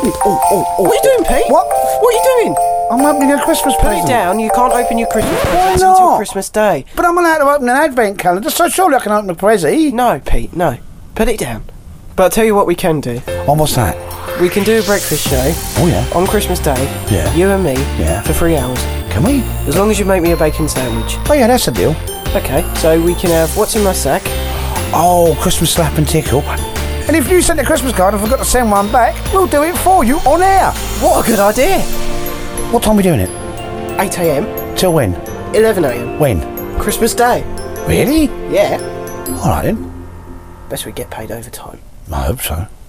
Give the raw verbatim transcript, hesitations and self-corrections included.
Oh, oh, oh. What are you doing, Pete? What? What are you doing? I'm opening a Christmas Put present. it down. You can't open your Christmas Why presents not? until Christmas Day. But I'm allowed to open an advent calendar, so surely I can open a present. No, Pete, no. Put it down. But I'll tell you what we can do. Oh, what's that? We can do a breakfast show Oh, yeah. on Christmas Day. Yeah. You and me. Yeah. For three hours. Can we? As long as you make me a bacon sandwich. Oh, yeah, that's a deal. Okay, so we can have What's in My Sack. Oh, Christmas slap and tickle. And if you sent a Christmas card and forgot to send one back, we'll do it for you on air. What a good idea. What time are we doing it? eight a m. Till when? eleven a m. When? Christmas Day. Really? Yeah. All right, then. Best we get paid overtime. I hope so.